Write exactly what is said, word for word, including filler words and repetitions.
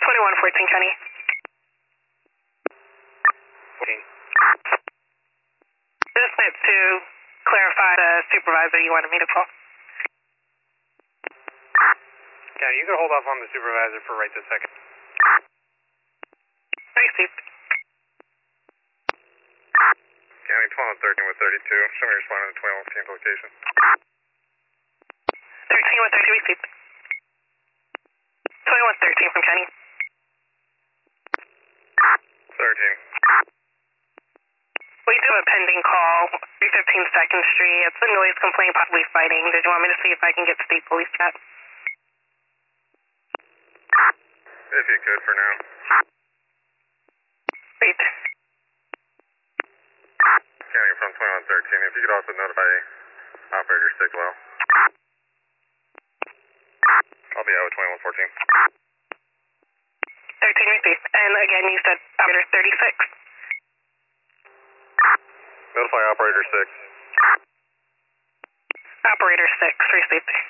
twenty-one fourteen, County. fourteen. Just meant to clarify the supervisor you wanted me to call. County, you can hold off on the supervisor for right this second. Received. County twenty-one thirteen with thirty-two. Show me responding to twenty-one fourteen location. thirteen with thirty, received. twenty-one thirteen from County. thirteen. We do have a pending call, three fifteen second Street. It's a noise complaint, possibly fighting. Did you want me to see if I can get state police chat? If you could for now. Wait. County from twenty-one thirteen. If you could also notify operator Stigwell. I'll be out with twenty-one fourteen. thirteen received. And again, you said operator thirty-six. Notify operator six. Operator six, received.